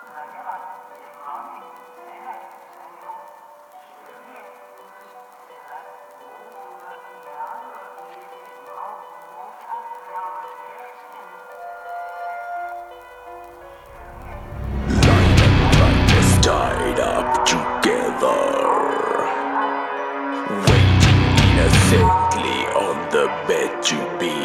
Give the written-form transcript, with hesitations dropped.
Tied up together, waiting innocently on the bed to be